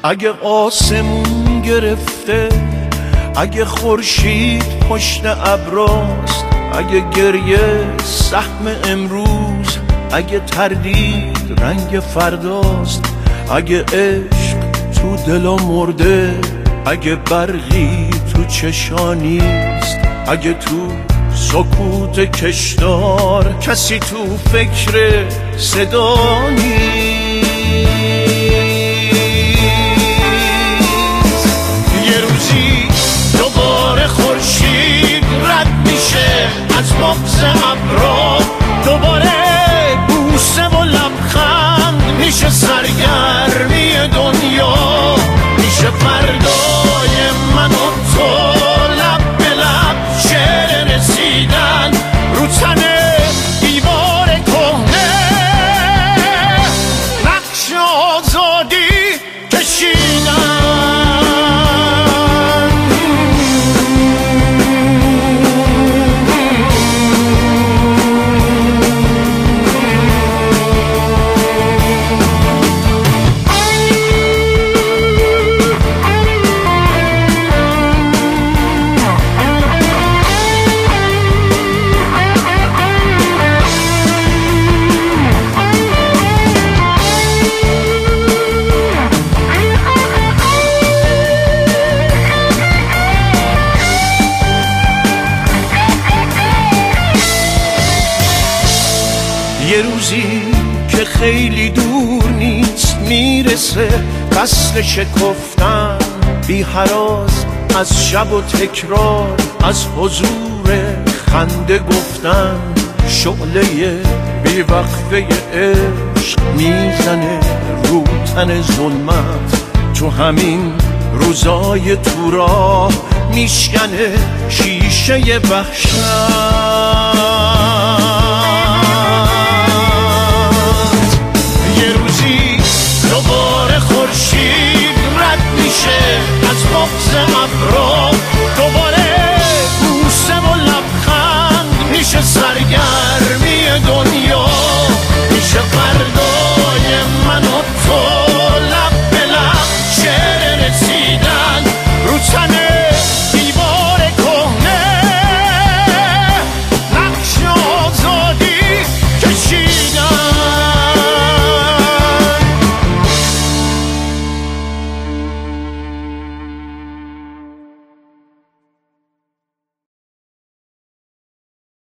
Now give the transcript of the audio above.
اگه آسمون گرفته، اگه خورشید پشت ابراست، اگه گریه سهم امروز، اگه تردید رنگ فرداست، اگه عشق تو دلا مرده، اگه برقی تو چشانیست، اگه تو سکوت کشدار کسی تو فکر صدا نیست. یه روزی دوباره خورشید رد میشه از بغض ابرا، دوباره بوسه و لبخند میشه سرگرمی دنیا، میشه فردای من و تو لب به لب شعر رسیدن رو تن دیوار کهنه، نقش آزادی کشیدن. یه روزی که خیلی دور نیست میرسه فصل شکفتن، بی هراس از شب و تکرار، از حضور خنده گفتن، شعله بی وقفه عشق میزنه رو تن ظلمت، تو همین روزای تو راه میشکنه شیشه وحشت. دوباره خورشید رد میشه از بغض ابرا،